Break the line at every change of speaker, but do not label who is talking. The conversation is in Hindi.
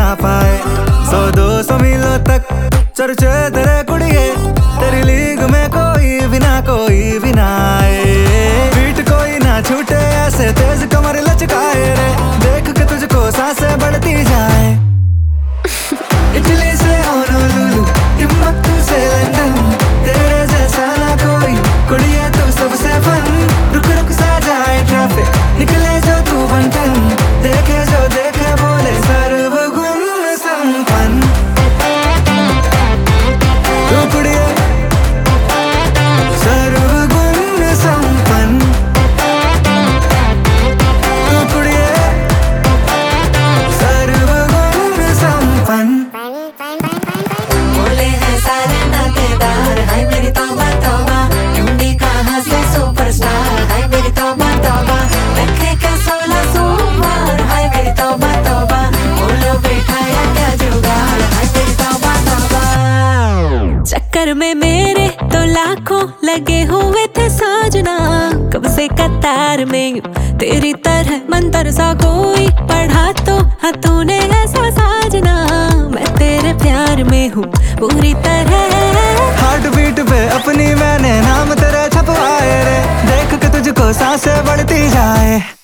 ना पाए। 100-200 मीलों तक चर्चे तेरे कुड़िए, तेरी लीग में कोई भी ना आए। बीट कोई ना छूटे ऐसे तेज कमर लचकाए रे, देख के तुझको सांसें बढ़ती जाए। इटली से होनोलुलु, टिम्बक्टू से लंदन, तेरे जैसा ना कोई कुड़िए तू सबसे फन। रुक रुक सा जाए ट्रैफिक, निकले जो तू बंटन, देखे जो देखे बोले सर्वगुण संपन्न। तू कुड़िए सर्वगुण संपन्न, तू कुड़िए सर्वगुण संपन्न।
बोले हैं सारे नातेदार, हाय मेरी तौबा तौबा, ढूंढी कहाँ से सुपरस्टार, हाय मेरी तौबा तौबा, रखे क्या 16 सोमवार, हाय मेरी तौबा तौबा, बोलो बैठाया क्या जुगाड़, हाय मेरी तौबा तौबा। चक्कर में मेरे तो लाखों लगे हुए थे साजना, कब से कतार में यूं तेरी तरह मंतर सा कोई पढ़ा तो हाँ तूने ऐसा साजना। मैं तेरे प्यार में हूँ पूरी तरह,
हार्ट बीट पे अपनी मैंने नाम तेरा छपवाए रे, देख के तुझको सांसें बढ़ती जाए।